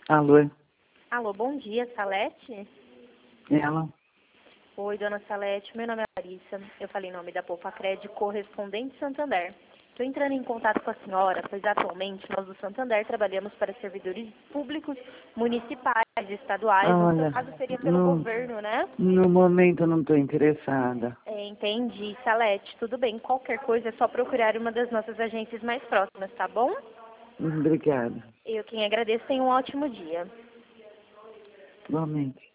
Alô, Alô, bom dia, Salete? ela? Oi, dona Salete, meu nome é Larissa. Eu falei em nome da Polpacred, correspondente Santander. Estou entrando em contato com a senhora, pois atualmente nós do Santander trabalhamos para servidores públicos, municipais, estaduais. No seu Olha, caso seria pelo governo, né? no momento eu não estou interessada. Entendi, Salete. Tudo bem, qualquer coisa é só procurar uma das nossas agências mais próximas, tá bom? Obrigada. Eu quem agradeço, tenha um ótimo dia. Igualmente.